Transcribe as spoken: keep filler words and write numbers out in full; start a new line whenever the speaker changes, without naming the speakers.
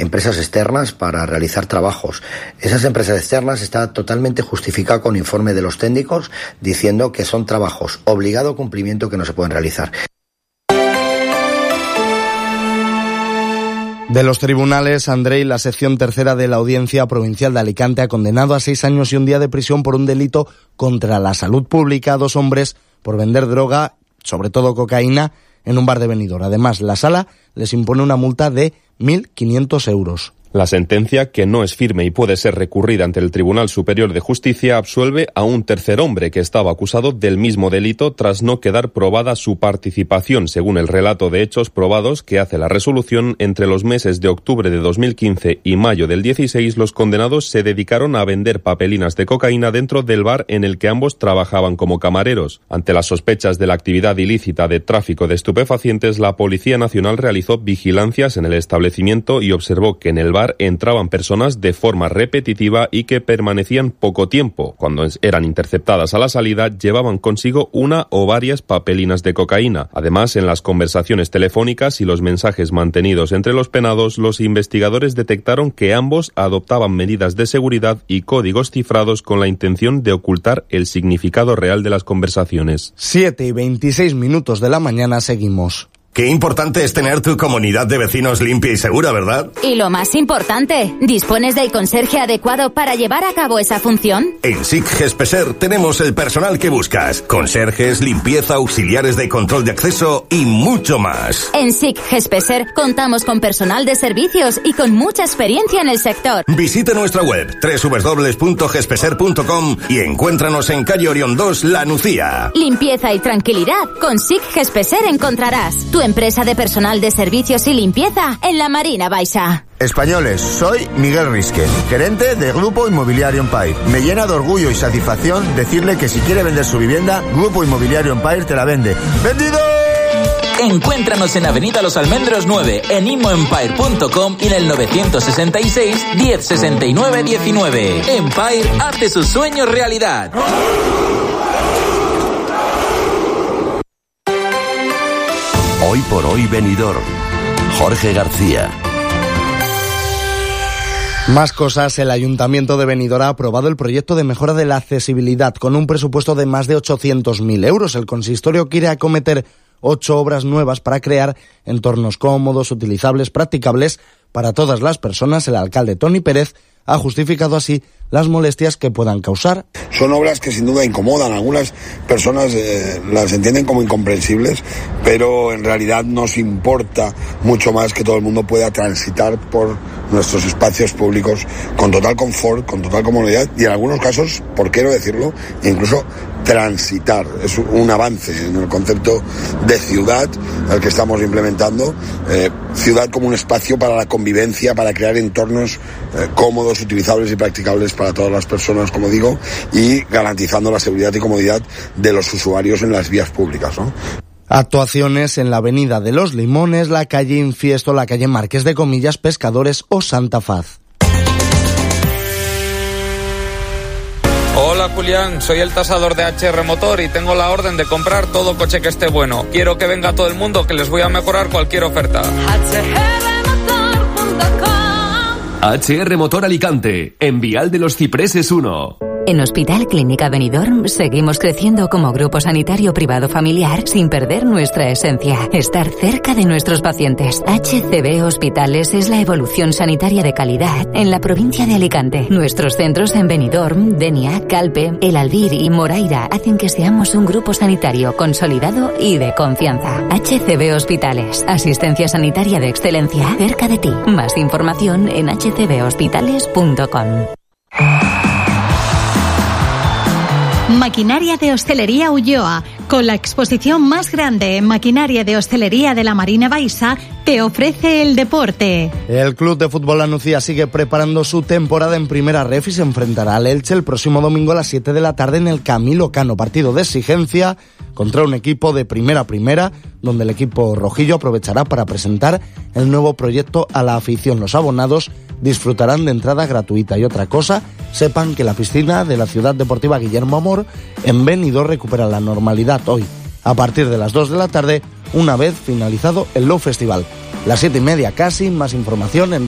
empresas externas para realizar trabajos. Esas empresas externas está totalmente justificado con informe de los técnicos diciendo que son trabajos obligado cumplimiento que no se pueden realizar.
De los tribunales, Andrei, la sección tercera de la Audiencia Provincial de Alicante ha condenado a seis años y un día de prisión por un delito contra la salud pública a dos hombres por vender droga, sobre todo cocaína, en un bar de Benidorm. Además, la sala les impone una multa de mil quinientos euros.
La sentencia, que no es firme y puede ser recurrida ante el Tribunal Superior de Justicia, absuelve a un tercer hombre que estaba acusado del mismo delito tras no quedar probada su participación, según el relato de hechos probados que hace la resolución. Entre los meses de octubre de dos mil quince y mayo del dieciséis, los condenados se dedicaron a vender papelinas de cocaína dentro del bar en el que ambos trabajaban como camareros. Ante las sospechas de la actividad ilícita de tráfico de estupefacientes, la Policía Nacional realizó vigilancias en el establecimiento y observó que en el bar entraban personas de forma repetitiva y que permanecían poco tiempo. Cuando eran interceptadas a la salida, llevaban consigo una o varias papelinas de cocaína. Además, en las conversaciones telefónicas y los mensajes mantenidos entre los penados, los investigadores detectaron que ambos adoptaban medidas de seguridad y códigos cifrados con la intención de ocultar el significado real de las conversaciones.
siete y veintiséis minutos de la mañana, seguimos.
Qué importante es tener tu comunidad de vecinos limpia y segura, ¿verdad?
Y lo más importante, ¿dispones del conserje adecuado para llevar a cabo esa función?
En S I C Gespeser tenemos el personal que buscas. Conserjes, limpieza, auxiliares de control de acceso y mucho más.
En S I C Gespeser contamos con personal de servicios y con mucha experiencia en el sector.
Visita nuestra web doble u doble u doble u punto gespeser punto com y encuéntranos en calle Orión dos, La Nucía.
Limpieza y tranquilidad con S I C Gespeser encontrarás. Tu empresa de personal de servicios y limpieza en la Marina Baixa.
Españoles, soy Miguel Risque, gerente de Grupo Inmobiliario Empire. Me llena de orgullo y satisfacción decirle que si quiere vender su vivienda, Grupo Inmobiliario Empire te la vende. ¡Vendido!
Encuéntranos en Avenida Los Almendros nueve, en immoempire punto com y en el novecientos sesenta y seis, diez sesenta y nueve diecinueve. Empire hace sus sueños realidad.
Hoy por hoy Benidorm. Jorge García.
Más cosas. El Ayuntamiento de Benidorm ha aprobado el proyecto de mejora de la accesibilidad con un presupuesto de más de ochocientos mil euros. El consistorio quiere acometer ocho obras nuevas para crear entornos cómodos, utilizables, practicables para todas las personas. El alcalde Toni Pérez ha justificado así las molestias que puedan causar.
Son obras que sin duda incomodan. Algunas personas eh, las entienden como incomprensibles, pero en realidad nos importa mucho más que todo el mundo pueda transitar por nuestros espacios públicos con total confort, con total comodidad y en algunos casos, por qué no decirlo, incluso transitar. Es un avance en el concepto de ciudad el que estamos implementando. Eh, ciudad como un espacio para la convivencia, para crear entornos eh, cómodos, utilizables y practicables para todas las personas, como digo, y garantizando la seguridad y comodidad de los usuarios en las vías públicas, ¿no?
Actuaciones en la Avenida de los Limones, la calle Infiesto, la calle Marqués de Comillas, Pescadores o Santa Faz.
Hola Julián, soy el tasador de H R Motor y tengo la orden de comprar todo coche que esté bueno. Quiero que venga todo el mundo, que les voy a mejorar cualquier oferta.
H R Motor Alicante, en Vial de los Cipreses uno.
En Hospital Clínica Benidorm seguimos creciendo como grupo sanitario privado familiar sin perder nuestra esencia, estar cerca de nuestros pacientes. H C B Hospitales es la evolución sanitaria de calidad en la provincia de Alicante. Nuestros centros en Benidorm, Denia, Calpe, El Albir y Moraira hacen que seamos un grupo sanitario consolidado y de confianza. H C B Hospitales, asistencia sanitaria de excelencia cerca de ti. Más información en h c b hospitales punto com.
Maquinaria de Hostelería Ulloa, con la exposición más grande en maquinaria de hostelería de la Marina Baixa, te ofrece el deporte.
El Club de Fútbol La Nucía sigue preparando su temporada en Primera Ref y se enfrentará al Elche el próximo domingo a las siete de la tarde en el Camilo Cano. Partido de exigencia contra un equipo de Primera Primera, donde el equipo rojillo aprovechará para presentar el nuevo proyecto a la afición. Los abonados disfrutarán de entrada gratuita. Y otra cosa, sepan que la piscina de la Ciudad Deportiva Guillermo Amor en Benidorm recupera la normalidad hoy, a partir de las dos de la tarde, una vez finalizado el Low Festival. Las siete y media casi, más información en